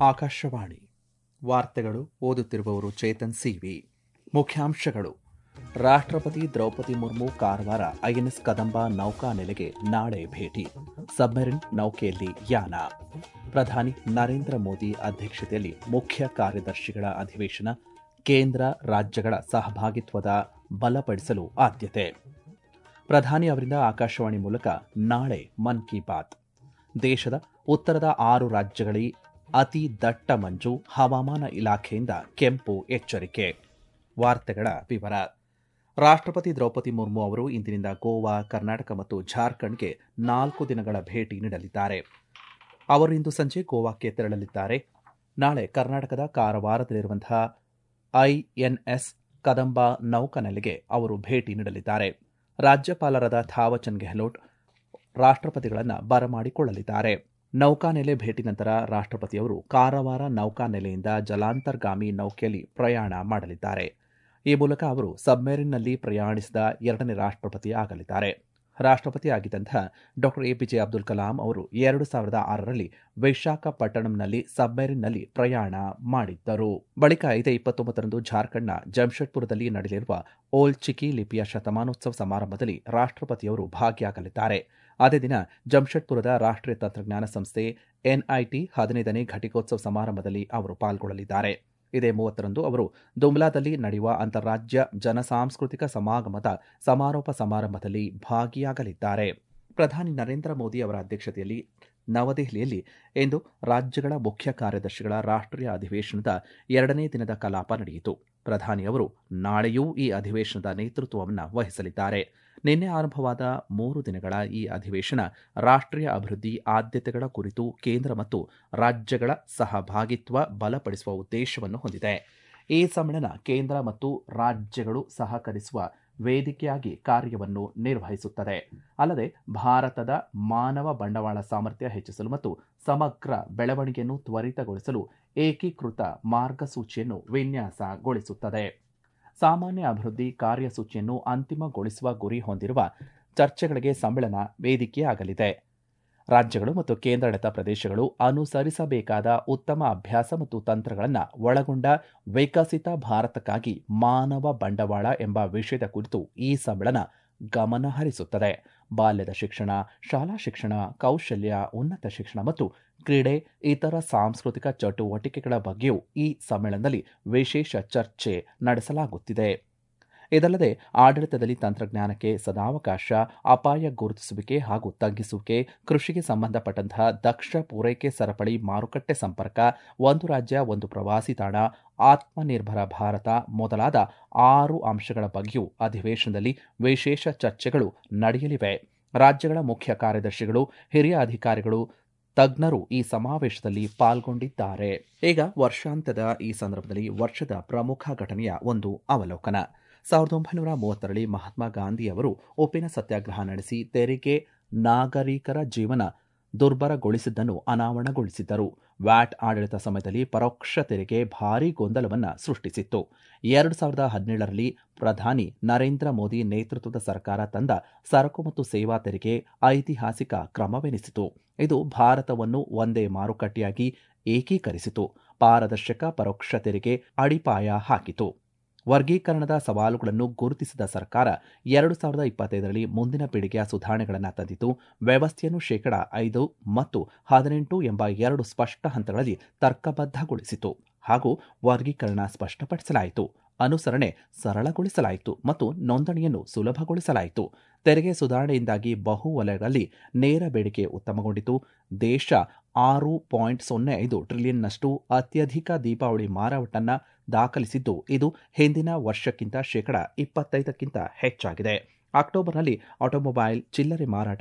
ಆಕಾಶವಾಣಿ ವಾರ್ತೆಗಳು ಓದುತ್ತಿರುವವರು ಚೇತನ್ ಸಿವಿ. ಮುಖ್ಯಾಂಶಗಳು: ರಾಷ್ಟ್ರಪತಿ ದ್ರೌಪದಿ ಮುರ್ಮು ಕಾರವಾರ ಐಎನ್ಎಸ್ ಕದಂಬ ನೌಕಾನೆಲೆಗೆ ನಾಳೆ ಭೇಟಿ, ಸಬ್ಮರೀನ್ ನೌಕೆಯಲ್ಲಿ ಯಾನ. ಪ್ರಧಾನಿ ನರೇಂದ್ರ ಮೋದಿ ಅಧ್ಯಕ್ಷತೆಯಲ್ಲಿ ಮುಖ್ಯ ಕಾರ್ಯದರ್ಶಿಗಳ ಅಧಿವೇಶನ, ಕೇಂದ್ರ ರಾಜ್ಯಗಳ ಸಹಭಾಗಿತ್ವದ ಬಲಪಡಿಸಲು ಆದ್ಯತೆ. ಪ್ರಧಾನಿ ಅವರಿಂದ ಆಕಾಶವಾಣಿ ಮೂಲಕ ನಾಳೆ ಮನ್ ಕಿ ಬಾತ್. ದೇಶದ ಉತ್ತರದ 6 ರಾಜ್ಯಗಳಲ್ಲಿ ಅತಿ ದಟ್ಟ ಮಂಜು, ಹವಾಮಾನ ಇಲಾಖೆಯಿಂದ ಕೆಂಪು ಎಚ್ಚರಿಕೆ. ವಾರ್ತೆಗಳ ವಿವರ. ರಾಷ್ಟ್ರಪತಿ ದ್ರೌಪದಿ ಮುರ್ಮು ಅವರು ಇಂದಿನಿಂದ ಗೋವಾ, ಕರ್ನಾಟಕ ಮತ್ತು ಜಾರ್ಖಂಡ್ಗೆ 4 ದಿನಗಳ ಭೇಟಿ ನೀಡಲಿದ್ದಾರೆ. ಅವರು ಇಂದು ಸಂಜೆ ಗೋವಾಕ್ಕೆ ತೆರಳಲಿದ್ದಾರೆ. ನಾಳೆ ಕರ್ನಾಟಕದ ಕಾರವಾರದಲ್ಲಿರುವಂತಹ ಐಎನ್ಎಸ್ ಕದಂಬ ನೌಕಾನೆಲೆಗೆ ಅವರು ಭೇಟಿ ನೀಡಲಿದ್ದಾರೆ. ರಾಜ್ಯಪಾಲರಾದ ಥಾವರ್ಚಂದ್ ಗೆಹ್ಲೋಟ್ ರಾಷ್ಟ್ರಪತಿಗಳನ್ನು ಬರಮಾಡಿಕೊಳ್ಳಲಿದ್ದಾರೆ. ನೌಕಾನೆಲೆ ಭೇಟಿ ನಂತರ ರಾಷ್ಟ್ರಪತಿಯವರು ಕಾರವಾರ ನೌಕಾನೆಲೆಯಿಂದ ಜಲಾಂತರ್ಗಾಮಿ ನೌಕೆಯಲ್ಲಿ ಪ್ರಯಾಣ ಮಾಡಲಿದ್ದಾರೆ. ಈ ಮೂಲಕ ಅವರು ಸಬ್ಮೆರಿನ್ನಲ್ಲಿ ಪ್ರಯಾಣಿಸಿದ 2ನೇ ರಾಷ್ಟ್ರಪತಿ ಆಗಲಿದ್ದಾರೆ. ರಾಷ್ಟ್ರಪತಿ ಆಗಿದ್ದಂತಹ ಡಾ ಎಪಿಜೆ ಅಬ್ದುಲ್ ಕಲಾಂ ಅವರು 2006ರಲ್ಲಿ ವಿಶಾಖಪಟ್ಟಣಂನಲ್ಲಿ ಸಬ್ಮೆರಿನ್ನಲ್ಲಿ ಪ್ರಯಾಣ ಮಾಡಿದ್ದರು. ಬಳಿಕ ಇದೇ 29ರಂದು ಜಾರ್ಖಂಡ್ನ ಜಮ್ಶೆಡ್ಪುರದಲ್ಲಿ ನಡೆಯಲಿರುವ ಓಲ್ ಚಿಕಿ ಲಿಪಿಯ ಶತಮಾನೋತ್ಸವ ಸಮಾರಂಭದಲ್ಲಿ ರಾಷ್ಟ್ರಪತಿಯವರು ಭಾಗಿಯಾಗಲಿದ್ದಾರೆ. ಅದೇ ದಿನ ಜಮ್ಶೆಡ್ಪುರದ ರಾಷ್ಟ್ರೀಯ ತಂತ್ರಜ್ಞಾನ ಸಂಸ್ಥೆ ಎನ್ಐಟಿ 15ನೇ ಘಟಿಕೋತ್ಸವ ಸಮಾರಂಭದಲ್ಲಿ ಅವರು ಪಾಲ್ಗೊಳ್ಳಲಿದ್ದಾರೆ. ಇದೇ 30ರಂದು ಅವರು ದುಮ್ಲಾದಲ್ಲಿ ನಡೆಯುವ ಅಂತಾರಾಜ್ಯ ಜನಸಾಂಸ್ಕೃತಿಕ ಸಮಾಗಮದ ಸಮಾರೋಪ ಸಮಾರಂಭದಲ್ಲಿ ಭಾಗಿಯಾಗಲಿದ್ದಾರೆ. ಪ್ರಧಾನಿ ನರೇಂದ್ರ ಮೋದಿ ಅವರ ಅಧ್ಯಕ್ಷತೆಯಲ್ಲಿ ನವದೆಹಲಿಯಲ್ಲಿ ಇಂದು ರಾಜ್ಯಗಳ ಮುಖ್ಯ ಕಾರ್ಯದರ್ಶಿಗಳ ರಾಷ್ಟ್ರೀಯ ಅಧಿವೇಶನದ 2ನೇ ದಿನದ ಕಲಾಪ ನಡೆಯಿತು. ಪ್ರಧಾನಿ ಅವರು ನಾಳೆಯೂ ಈ ಅಧಿವೇಶನದ ನೇತೃತ್ವವನ್ನು ವಹಿಸಲಿದ್ದಾರೆ. ನಿನ್ನೆ ಆರಂಭವಾದ 3 ದಿನಗಳ ಈ ಅಧಿವೇಶನ ರಾಷ್ಟ್ರೀಯ ಅಭಿವೃದ್ಧಿ ಆದ್ಯತೆಗಳ ಕುರಿತು ಕೇಂದ್ರ ಮತ್ತು ರಾಜ್ಯಗಳ ಸಹಭಾಗಿತ್ವ ಬಲಪಡಿಸುವ ಉದ್ದೇಶವನ್ನು ಹೊಂದಿದೆ. ಈ ಸಮ್ಮೇಳನ ಕೇಂದ್ರ ಮತ್ತು ರಾಜ್ಯಗಳು ಸಹಕರಿಸುವ ವೇದಿಕೆಯಾಗಿ ಕಾರ್ಯವನ್ನು ನಿರ್ವಹಿಸುತ್ತದೆ. ಅಲ್ಲದೆ ಭಾರತದ ಮಾನವ ಬಂಡವಾಳ ಸಾಮರ್ಥ್ಯ ಹೆಚ್ಚಿಸಲು ಮತ್ತು ಸಮಗ್ರ ಬೆಳವಣಿಗೆಯನ್ನು ತ್ವರಿತಗೊಳಿಸಲು ಏಕೀಕೃತ ಮಾರ್ಗಸೂಚಿಯನ್ನು ವಿನ್ಯಾಸಗೊಳಿಸುತ್ತದೆ. ಸಾಮಾನ್ಯ ಅಭಿವೃದ್ಧಿ ಕಾರ್ಯಸೂಚಿಯನ್ನು ಅಂತಿಮಗೊಳಿಸುವ ಗುರಿ ಹೊಂದಿರುವ ಚರ್ಚೆಗಳಿಗೆ ಸಮ್ಮೇಳನ ವೇದಿಕೆಯಾಗಲಿದೆ. ರಾಜ್ಯಗಳು ಮತ್ತು ಕೇಂದ್ರಾಡಳಿತ ಪ್ರದೇಶಗಳು ಅನುಸರಿಸಬೇಕಾದ ಉತ್ತಮ ಅಭ್ಯಾಸ ಮತ್ತು ತಂತ್ರಗಳನ್ನು ಒಳಗೊಂಡ ವಿಕಸಿತ ಭಾರತಕ್ಕಾಗಿ ಮಾನವ ಬಂಡವಾಳ ಎಂಬ ವಿಷಯದ ಕುರಿತು ಈ ಸಮ್ಮೇಳನ ಗಮನ ಹರಿಸುತ್ತದೆ. ಬಾಲ್ಯದ ಶಿಕ್ಷಣ, ಶಾಲಾ ಶಿಕ್ಷಣ, ಕೌಶಲ್ಯ, ಉನ್ನತ ಶಿಕ್ಷಣ ಮತ್ತು ಕ್ರೀಡೆ, ಇತರ ಸಾಂಸ್ಕೃತಿಕ ಚಟುವಟಿಕೆಗಳ ಬಗ್ಗೆಯೂ ಈ ಸಮ್ಮೇಳನದಲ್ಲಿ ವಿಶೇಷ ಚರ್ಚೆ ನಡೆಸಲಾಗುತ್ತಿದೆ. ಇದಲ್ಲದೆ ಆಡಳಿತದಲ್ಲಿ ತಂತ್ರಜ್ಞಾನಕ್ಕೆ ಸದಾವಕಾಶ, ಅಪಾಯ ಗುರುತಿಸುವಿಕೆ ಹಾಗೂ ತಗ್ಗಿಸುವಿಕೆ, ಕೃಷಿಗೆ ಸಂಬಂಧಪಟ್ಟಂತಹ ದಕ್ಷ ಪೂರೈಕೆ ಸರಪಳಿ, ಮಾರುಕಟ್ಟೆ ಸಂಪರ್ಕ, ಒಂದು ರಾಜ್ಯ ಒಂದು ಪ್ರವಾಸಿ ತಾಣ, ಆತ್ಮನಿರ್ಭರ ಭಾರತ ಮೊದಲಾದ 6 ಅಂಶಗಳ ಬಗ್ಗೆಯೂ ಅಧಿವೇಶನದಲ್ಲಿ ವಿಶೇಷ ಚರ್ಚೆಗಳು ನಡೆಯಲಿವೆ. ರಾಜ್ಯಗಳ ಮುಖ್ಯ ಕಾರ್ಯದರ್ಶಿಗಳು, ಹಿರಿಯ ಅಧಿಕಾರಿಗಳು, ತಜ್ಞರು ಈ ಸಮಾವೇಶದಲ್ಲಿ ಪಾಲ್ಗೊಂಡಿದ್ದಾರೆ. ಈಗ ವರ್ಷಾಂತ್ಯದ ಈ ಸಂದರ್ಭದಲ್ಲಿ ವರ್ಷದ ಪ್ರಮುಖ ಘಟನೆಯ ಒಂದು ಅವಲೋಕನ. 1930ರಲ್ಲಿ ಮಹಾತ್ಮ ಗಾಂಧಿ ಅವರು ಉಪ್ಪಿನ ಸತ್ಯಾಗ್ರಹ ನಡೆಸಿ ತೆರಿಗೆ ನಾಗರಿಕರ ಜೀವನ ದುರ್ಬರಗೊಳಿಸಿದ್ದನ್ನು ಅನಾವರಣಗೊಳಿಸಿದ್ದರು. ವ್ಯಾಟ್ ಆಡಳಿತ ಸಮಯದಲ್ಲಿ ಪರೋಕ್ಷ ತೆರಿಗೆ ಭಾರೀ ಗೊಂದಲವನ್ನು ಸೃಷ್ಟಿಸಿತ್ತು. 2017ರಲ್ಲಿ ಪ್ರಧಾನಿ ನರೇಂದ್ರ ಮೋದಿ ನೇತೃತ್ವದ ಸರ್ಕಾರ ತಂದ ಸರಕು ಮತ್ತು ಸೇವಾ ತೆರಿಗೆ ಐತಿಹಾಸಿಕ ಕ್ರಮವೆನಿಸಿತು. ಇದು ಭಾರತವನ್ನು ಒಂದೇ ಮಾರುಕಟ್ಟೆಯಾಗಿ ಏಕೀಕರಿಸಿತು. ಪಾರದರ್ಶಕ ಪರೋಕ್ಷ ತೆರಿಗೆ ಅಡಿಪಾಯ ಹಾಕಿತು. ವರ್ಗೀಕರಣದ ಸವಾಲುಗಳನ್ನು ಗುರುತಿಸಿದ ಸರ್ಕಾರ 2025ರಲ್ಲಿ ಮುಂದಿನ ಪೀಳಿಗೆಯ ಸುಧಾರಣೆಗಳನ್ನು ತಂದಿತು. ವ್ಯವಸ್ಥೆಯನ್ನು 5% ಮತ್ತು 18% ಎಂಬ 2 ಸ್ಪಷ್ಟ ಹಂತಗಳಲ್ಲಿ ತರ್ಕಬದ್ಧಗೊಳಿಸಿತು ಹಾಗೂ ವರ್ಗೀಕರಣ ಸ್ಪಷ್ಟಪಡಿಸಲಾಯಿತು. ಅನುಸರಣೆ ಸರಳಗೊಳಿಸಲಾಯಿತು ಮತ್ತು ನೋಂದಣಿಯನ್ನು ಸುಲಭಗೊಳಿಸಲಾಯಿತು. ತೆರಿಗೆ ಸುಧಾರಣೆಯಿಂದಾಗಿ ಬಹು ವಲಯಗಳಲ್ಲಿ ನೇರ ಬೇಡಿಕೆ ಉತ್ತಮಗೊಂಡಿತು. ದೇಶ 6.05 ಟ್ರಿಲಿಯನ್ನಷ್ಟು ಅತ್ಯಧಿಕ ದೀಪಾವಳಿ ಮಾರಾಟವನ್ನು ದಾಖಲಿಸಿದ್ದು, ಇದು ಹಿಂದಿನ ವರ್ಷಕ್ಕಿಂತ 25% ಹೆಚ್ಚಾಗಿದೆ. ಅಕ್ಟೋಬರ್ನಲ್ಲಿ ಆಟೋಮೊಬೈಲ್ ಚಿಲ್ಲರೆ ಮಾರಾಟ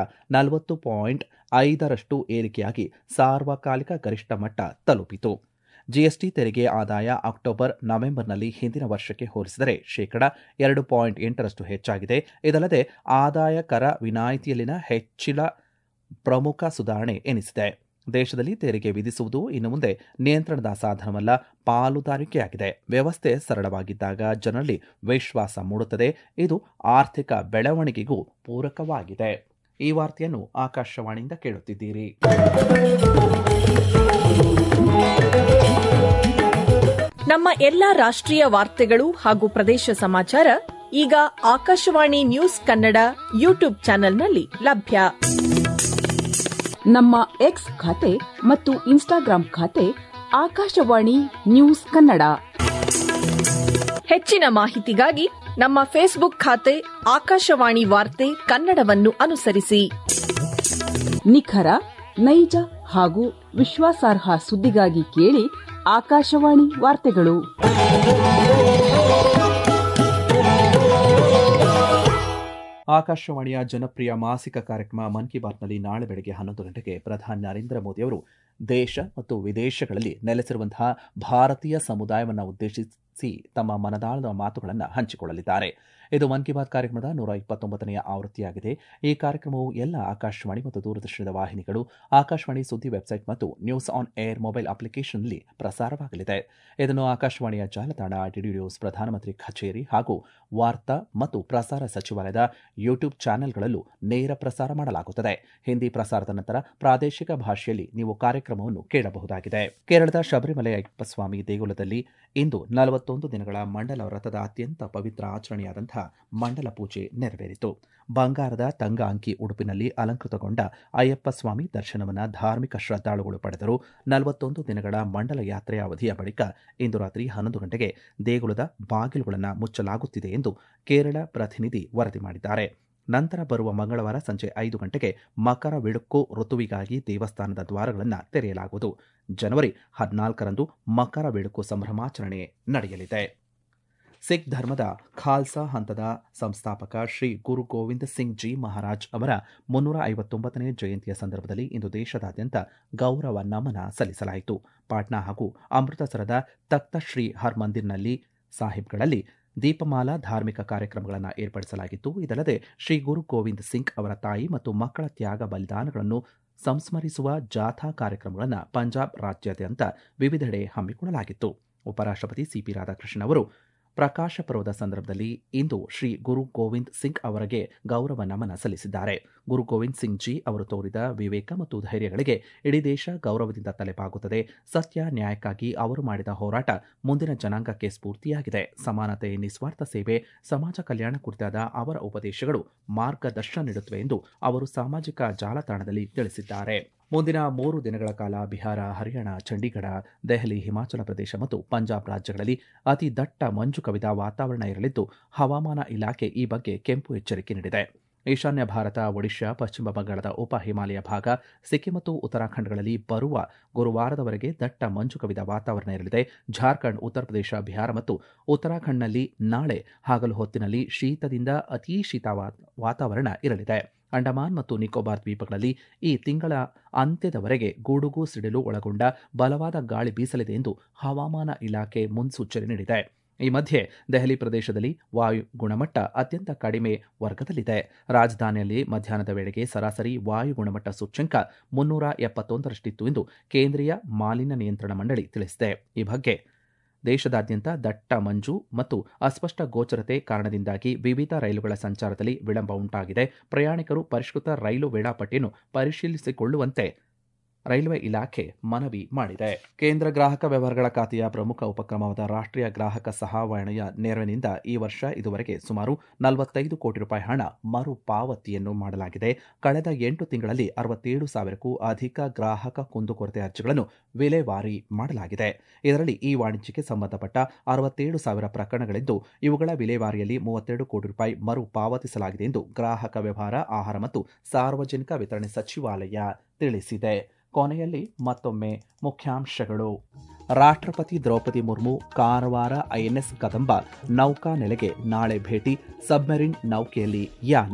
40.5% ಏರಿಕೆಯಾಗಿ ಸಾರ್ವಕಾಲಿಕ ಗರಿಷ್ಠ ಮಟ್ಟ ತಲುಪಿತು. ಜಿಎಸ್ಟಿ ತೆರಿಗೆ ಆದಾಯ ಅಕ್ಟೋಬರ್, ನವೆಂಬರ್ನಲ್ಲಿ ಹಿಂದಿನ ವರ್ಷಕ್ಕೆ ಹೋಲಿಸಿದರೆ 2.8% ಹೆಚ್ಚಾಗಿದೆ. ಇದಲ್ಲದೆ ಆದಾಯ ಕರ ವಿನಾಯಿತಿಯಲ್ಲಿನ ಹೆಚ್ಚಳ ಪ್ರಮುಖ ಸುಧಾರಣೆ ಎನಿಸಿದೆ. ದೇಶದಲ್ಲಿ ತೆರಿಗೆ ವಿಧಿಸುವುದು ಇನ್ನು ಮುಂದೆ ನಿಯಂತ್ರಣದ ಸಾಧನವಲ್ಲ, ಪಾಲುದಾರಿಕೆಯಾಗಿದೆ. ವ್ಯವಸ್ಥೆ ಸರಳವಾಗಿದ್ದಾಗ ಜನರಲ್ಲಿ ವಿಶ್ವಾಸ ಮೂಡುತ್ತದೆ. ಇದು ಆರ್ಥಿಕ ಬೆಳವಣಿಗೆಗೂ ಪೂರಕವಾಗಿದೆ. ಈ ವಾರ್ತೆಯನ್ನು ಆಕಾಶವಾಣಿಯಿಂದ ಕೇಳುತ್ತಿದ್ದೀರಿ. ನಮ್ಮ ಎಲ್ಲಾ ರಾಷ್ಟ್ರೀಯ ವಾರ್ತೆಗಳು ಹಾಗೂ ಪ್ರದೇಶ ಸಮಾಚಾರ ಈಗ ಆಕಾಶವಾಣಿ ನ್ಯೂಸ್ ಕನ್ನಡ ಯೂಟ್ಯೂಬ್ ಚಾನೆಲ್ನಲ್ಲಿ ಲಭ್ಯ. ನಮ್ಮ ಎಕ್ಸ್ ಖಾತೆ ಮತ್ತು ಇನ್ಸ್ಟಾಗ್ರಾಂ ಖಾತೆ ಆಕಾಶವಾಣಿ ನ್ಯೂಸ್ ಕನ್ನಡ. ಹೆಚ್ಚಿನ ಮಾಹಿತಿಗಾಗಿ ನಮ್ಮ ಫೇಸ್ಬುಕ್ ಖಾತೆ ಆಕಾಶವಾಣಿ ವಾರ್ತೆ ಕನ್ನಡವನ್ನು ಅನುಸರಿಸಿ. ನಿಖರ, ನೈಜ ಹಾಗೂ ವಿಶ್ವಾಸಾರ್ಹ ಸುದ್ದಿಗಾಗಿ ಕೇಳಿ ಆಕಾಶವಾಣಿ ವಾರ್ತೆಗಳು. ಆಕಾಶವಾಣಿಯ ಜನಪ್ರಿಯ ಮಾಸಿಕ ಕಾರ್ಯಕ್ರಮ ಮನ್ ಕಿ ಬಾತ್ನಲ್ಲಿ ನಾಳೆ ಬೆಳಗ್ಗೆ 11 ಗಂಟೆಗೆ ಪ್ರಧಾನಿ ನರೇಂದ್ರ ಮೋದಿ ಅವರು ದೇಶ ಮತ್ತು ವಿದೇಶಗಳಲ್ಲಿ ನೆಲೆಸಿರುವಂತಹ ಭಾರತೀಯ ಸಮುದಾಯವನ್ನು ಉದ್ದೇಶಿಸಿ ತಮ್ಮ ಮನದಾಳದ ಮಾತುಗಳನ್ನು ಹಂಚಿಕೊಳ್ಳಲಿದ್ದಾರೆ. ಇದು ಮನ್ ಕಿ ಬಾತ್ ಕಾರ್ಯಕ್ರಮದ 129ನೇ ಆವೃತ್ತಿಯಾಗಿದೆ. ಈ ಕಾರ್ಯಕ್ರಮವು ಎಲ್ಲ ಆಕಾಶವಾಣಿ ಮತ್ತು ದೂರದರ್ಶನದ ವಾಹಿನಿಗಳು, ಆಕಾಶವಾಣಿ ಸುದ್ದಿ ವೆಬ್ಸೈಟ್ ಮತ್ತು ನ್ಯೂಸ್ ಆನ್ ಏರ್ ಮೊಬೈಲ್ ಅಪ್ಲಿಕೇಶನ್ನಲ್ಲಿ ಪ್ರಸಾರವಾಗಲಿದೆ. ಇದನ್ನು ಆಕಾಶವಾಣಿಯ ಜಾಲತಾಣ, ಡಿಡಿ ನ್ಯೂಸ್, ಪ್ರಧಾನಮಂತ್ರಿ ಕಚೇರಿ ಹಾಗೂ ವಾರ್ತಾ ಮತ್ತು ಪ್ರಸಾರ ಸಚಿವಾಲಯದ ಯೂಟ್ಯೂಬ್ ಚಾನೆಲ್ಗಳಲ್ಲೂ ನೇರ ಪ್ರಸಾರ ಮಾಡಲಾಗುತ್ತದೆ. ಹಿಂದಿ ಪ್ರಸಾರದ ನಂತರ ಪ್ರಾದೇಶಿಕ ಭಾಷೆಯಲ್ಲಿ ನೀವು ಕಾರ್ಯಕ್ರಮವನ್ನು ಕೇಳಬಹುದಾಗಿದೆ. ಕೇರಳದ ಶಬರಿಮಲೆ ಅಯ್ಯಪ್ಪ ಸ್ವಾಮಿ ದೇಗುಲದಲ್ಲಿ ಇಂದು 41 ದಿನಗಳ ಮಂಡಲ ವ್ರತದ ಅತ್ಯಂತ ಪವಿತ್ರ ಆಚರಣೆಯಾದಂತಹ ಮಂಡಲ ಪೂಜೆ ನೆರವೇರಿತು. ಬಂಗಾರದ ತಂಗ ಅಂಕಿ ಉಡುಪಿನಲ್ಲಿ ಅಲಂಕೃತಗೊಂಡ ಅಯ್ಯಪ್ಪ ಸ್ವಾಮಿ ದರ್ಶನವನ್ನು ಧಾರ್ಮಿಕ ಶ್ರದ್ಧಾಳುಗಳು ಪಡೆದರು. 41 ದಿನಗಳ ಮಂಡಲ ಯಾತ್ರೆಯ ಅವಧಿಯ ಬಳಿಕ ಇಂದು ರಾತ್ರಿ 11 ಗಂಟೆಗೆ ದೇಗುಲದ ಬಾಗಿಲುಗಳನ್ನು ಮುಚ್ಚಲಾಗುತ್ತಿದೆ ಎಂದು ಕೇರಳ ಪ್ರತಿನಿಧಿ ವರದಿ ಮಾಡಿದ್ದಾರೆ. ನಂತರ ಬರುವ ಮಂಗಳವಾರ ಸಂಜೆ 5 ಗಂಟೆಗೆ ಮಕರ ವಿಳುಕ್ಕು ಋತುವಿಗಾಗಿ ದೇವಸ್ಥಾನದ ದ್ವಾರಗಳನ್ನು ತೆರೆಯಲಾಗುವುದು. ಜನವರಿ 14ರಂದು ಮಕರ ವಿಳುಕ್ಕು ಸಂಭ್ರಮಾಚರಣೆ ನಡೆಯಲಿದೆ. ಸಿಖ್ ಧರ್ಮದ ಖಾಲ್ಸಾ ಹಂತದ ಸಂಸ್ಥಾಪಕ ಶ್ರೀ ಗುರು ಗೋವಿಂದ್ ಸಿಂಗ್ ಜಿ ಮಹಾರಾಜ್ ಅವರ 359ನೇ ಜಯಂತಿಯ ಸಂದರ್ಭದಲ್ಲಿ ಇಂದು ದೇಶದಾದ್ಯಂತ ಗೌರವ ನಮನ ಸಲ್ಲಿಸಲಾಯಿತು. ಪಾಟ್ನಾ ಹಾಗೂ ಅಮೃತಸರದ ತಖ್ತ ಶ್ರೀ ಹರ್ಮಂದಿರ್ನಲ್ಲಿ ಸಾಹಿಬ್ಗಳಲ್ಲಿ ದೀಪಮಾಲಾ ಧಾರ್ಮಿಕ ಕಾರ್ಯಕ್ರಮಗಳನ್ನು ಏರ್ಪಡಿಸಲಾಗಿತ್ತು. ಇದಲ್ಲದೆ ಶ್ರೀ ಗುರು ಗೋವಿಂದ್ ಸಿಂಗ್ ಅವರ ತಾಯಿ ಮತ್ತು ಮಕ್ಕಳ ತ್ಯಾಗ ಬಲಿದಾನಗಳನ್ನು ಸಂಸ್ಮರಿಸುವ ಜಾಥಾ ಕಾರ್ಯಕ್ರಮಗಳನ್ನು ಪಂಜಾಬ್ ರಾಜ್ಯಾದ್ಯಂತ ವಿವಿಧೆಡೆ ಹಮ್ಮಿಕೊಳ್ಳಲಾಗಿತ್ತು. ಉಪರಾಷ್ಟ್ರಪತಿ ಸಿಪಿ ರಾಧಾಕೃಷ್ಣನ್ ಅವರು ಪ್ರಕಾಶ ಪರ್ವದ ಸಂದರ್ಭದಲ್ಲಿ ಇಂದು ಶ್ರೀ ಗುರು ಗೋವಿಂದ್ ಸಿಂಗ್ ಅವರಿಗೆ ಗೌರವ ನಮನ ಸಲ್ಲಿಸಿದ್ದಾರೆ. ಗುರು ಗೋವಿಂದ್ ಸಿಂಗ್ ಜಿ ಅವರು ತೋರಿದ ವಿವೇಕ ಮತ್ತು ಧೈರ್ಯಗಳಿಗೆ ಇಡೀ ದೇಶ ಗೌರವದಿಂದ ತಲೆಬಾಗುತ್ತದೆ. ಸತ್ಯ, ನ್ಯಾಯಕ್ಕಾಗಿ ಅವರು ಮಾಡಿದ ಹೋರಾಟ ಮುಂದಿನ ಜನಾಂಗಕ್ಕೆ ಸ್ಫೂರ್ತಿಯಾಗಿದೆ. ಸಮಾನತೆ, ನಿಸ್ವಾರ್ಥ ಸೇವೆ, ಸಮಾಜ ಕಲ್ಯಾಣ ಕುರಿತಾದ ಅವರ ಉಪದೇಶಗಳು ಮಾರ್ಗದರ್ಶನ ನೀಡುತ್ತವೆ ಎಂದು ಅವರು ಸಾಮಾಜಿಕ ಜಾಲತಾಣದಲ್ಲಿ ತಿಳಿಸಿದ್ದಾರೆ. ಮುಂದಿನ 3 ದಿನಗಳ ಕಾಲ ಬಿಹಾರ, ಹರಿಯಾಣ, ಚಂಡೀಗಢ, ದೆಹಲಿ, ಹಿಮಾಚಲ ಪ್ರದೇಶ ಮತ್ತು ಪಂಜಾಬ್ ರಾಜ್ಯಗಳಲ್ಲಿ ಅತಿ ದಟ್ಟ ಮಂಜು ಕವಿದ ವಾತಾವರಣ ಇರಲಿದ್ದು ಹವಾಮಾನ ಇಲಾಖೆ ಈ ಬಗ್ಗೆ ಕೆಂಪು ಎಚ್ಚರಿಕೆ ನೀಡಿದೆ. ಈಶಾನ್ಯ ಭಾರತ, ಒಡಿಶಾ, ಪಶ್ಚಿಮ ಬಂಗಾಳದ ಉಪ ಹಿಮಾಲಯ ಭಾಗ, ಸಿಕ್ಕಿಂ ಮತ್ತು ಉತ್ತರಾಖಂಡ್ಗಳಲ್ಲಿ ಬರುವ ಗುರುವಾರದವರೆಗೆ ದಟ್ಟ ಮಂಜು ಕವಿದ ವಾತಾವರಣ ಇರಲಿದೆ. ಜಾರ್ಖಂಡ್, ಉತ್ತರ ಪ್ರದೇಶ, ಬಿಹಾರ ಮತ್ತು ಉತ್ತರಾಖಂಡ್ನಲ್ಲಿ ನಾಳೆ ಹಗಲು ಹೊತ್ತಿನಲ್ಲಿ ಶೀತದಿಂದ ಅತೀ ಶೀತ ವಾತಾವರಣ ಇರಲಿದೆ. ಅಂಡಮಾನ್ ಮತ್ತು ನಿಕೋಬಾರ್ ದ್ವೀಪಗಳಲ್ಲಿ ಈ ತಿಂಗಳ ಅಂತ್ಯದವರೆಗೆ ಗುಡುಗು ಸಿಡಿಲು ಒಳಗೊಂಡ ಬಲವಾದ ಗಾಳಿ ಬೀಸಲಿದೆ ಎಂದು ಹವಾಮಾನ ಇಲಾಖೆ ಮುನ್ಸೂಚನೆ ನೀಡಿದೆ. ಈ ಮಧ್ಯೆ ದೆಹಲಿ ಪ್ರದೇಶದಲ್ಲಿ ವಾಯು ಗುಣಮಟ್ಟ ಅತ್ಯಂತ ಕಡಿಮೆ ವರ್ಗದಲ್ಲಿದೆ. ರಾಜಧಾನಿಯಲ್ಲಿ ಮಧ್ಯಾಹ್ನದ ವೇಳೆಗೆ ಸರಾಸರಿ ವಾಯು ಗುಣಮಟ್ಟ ಸೂಚ್ಯಂಕ 371ರಷ್ಟಿತ್ತು ಎಂದು ಕೇಂದ್ರೀಯ ಮಾಲಿನ್ಯ ನಿಯಂತ್ರಣ ಮಂಡಳಿ ತಿಳಿಸಿದೆ. ಈ ಬಗ್ಗೆ ದೇಶದಾದ್ಯಂತ ದಟ್ಟ ಮಂಜು ಮತ್ತು ಅಸ್ಪಷ್ಟ ಗೋಚರತೆ ಕಾರಣದಿಂದಾಗಿ ವಿವಿಧ ರೈಲುಗಳ ಸಂಚಾರದಲ್ಲಿ ವಿಳಂಬ ಉಂಟಾಗಿದೆ. ಪ್ರಯಾಣಿಕರು ಪರಿಷ್ಕೃತ ರೈಲು ವೇಳಾಪಟ್ಟಿಯನ್ನು ಪರಿಶೀಲಿಸಿಕೊಳ್ಳುವಂತೆ ರೈಲ್ವೆ ಇಲಾಖೆ ಮನವಿ ಮಾಡಿದೆ. ಕೇಂದ್ರ ಗ್ರಾಹಕ ವ್ಯವಹಾರಗಳ ಖಾತೆಯ ಪ್ರಮುಖ ಉಪಕ್ರಮವಾದ ರಾಷ್ಟ್ರೀಯ ಗ್ರಾಹಕ ಸಹಾಯವಾಣಿಯ ನೆರವಿನಿಂದ ಈ ವರ್ಷ ಇದುವರೆಗೆ ಸುಮಾರು 45 ಕೋಟಿ ರೂಪಾಯಿ ಹಣ ಮರುಪಾವತಿಯನ್ನು ಮಾಡಲಾಗಿದೆ. ಕಳೆದ 8 ತಿಂಗಳಲ್ಲಿ 67,000ಕ್ಕೂ ಅಧಿಕ ಗ್ರಾಹಕ ಕುಂದುಕೊರತೆ ಅರ್ಜಿಗಳನ್ನು ವಿಲೇವಾರಿ ಮಾಡಲಾಗಿದೆ. ಇದರಲ್ಲಿ ಈ ವಾಣಿಜ್ಯಕ್ಕೆ ಸಂಬಂಧಪಟ್ಟ 67,000 ಪ್ರಕರಣಗಳಿದ್ದು ಇವುಗಳ ವಿಲೇವಾರಿಯಲ್ಲಿ 32 ಕೋಟಿ ರೂಪಾಯಿ ಮರುಪಾವತಿಸಲಾಗಿದೆ ಎಂದು ಗ್ರಾಹಕ ವ್ಯವಹಾರ, ಆಹಾರ ಮತ್ತು ಸಾರ್ವಜನಿಕ ವಿತರಣೆ ಸಚಿವಾಲಯ ತಿಳಿಸಿದೆ. ಕೊನೆಯಲ್ಲಿ ಮತ್ತೊಮ್ಮೆ ಮುಖ್ಯಾಂಶಗಳು. ರಾಷ್ಟ್ರಪತಿ ದ್ರೌಪದಿ ಮುರ್ಮು ಕಾರವಾರ ಐಎನ್ಎಸ್ ಕದಂಬ ನೌಕಾ ನೆಲೆಗೆ ನಾಳೆ ಭೇಟಿ, ಸಬ್ಮರೀನ್ ನೌಕೆಯಲ್ಲಿ ಯಾನ.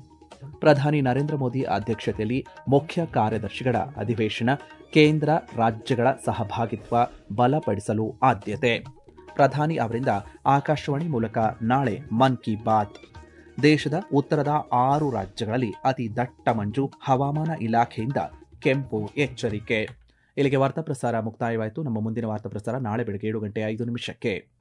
ಪ್ರಧಾನಿ ನರೇಂದ್ರ ಮೋದಿ ಅಧ್ಯಕ್ಷತೆಯಲ್ಲಿ ಮುಖ್ಯ ಕಾರ್ಯದರ್ಶಿಗಳ ಅಧಿವೇಶನ, ಕೇಂದ್ರ ರಾಜ್ಯಗಳ ಸಹಭಾಗಿತ್ವ ಬಲಪಡಿಸಲು ಆದ್ಯತೆ. ಪ್ರಧಾನಿ ಅವರಿಂದ ಆಕಾಶವಾಣಿ ಮೂಲಕ ನಾಳೆ ಮನ್ ಕಿ ಬಾತ್. ದೇಶದ ಉತ್ತರದ 6 ರಾಜ್ಯಗಳಲ್ಲಿ ಅತಿ ದಟ್ಟ ಮಂಜು, ಹವಾಮಾನ ಇಲಾಖೆಯಿಂದ ಕೆಂಪು ಎಚ್ಚರಿಕೆ. ಇಲ್ಲಿಗೆ ವಾರ್ತಾ ಪ್ರಸಾರ ಮುಕ್ತಾಯವಾಯಿತು. ನಮ್ಮ ಮುಂದಿನ ವಾರ್ತಾ ಪ್ರಸಾರ ನಾಳೆ ಬೆಳಗ್ಗೆ 7:05